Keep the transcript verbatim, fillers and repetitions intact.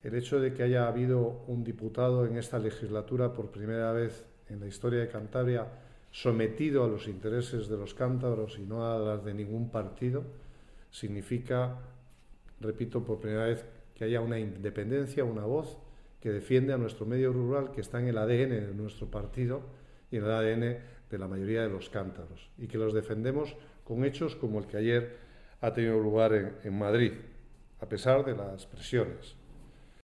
el hecho de que haya habido un diputado en esta legislatura por primera vez en la historia de Cantabria sometido a los intereses de los cántabros y no a las de ningún partido, significa, repito, por primera vez que haya una independencia, una voz que defiende a nuestro medio rural, que está en el A D N de nuestro partido y en el A D N de la mayoría de los cántabros, y que los defendemos con hechos como el que ayer ha tenido lugar en, en Madrid, a pesar de las presiones.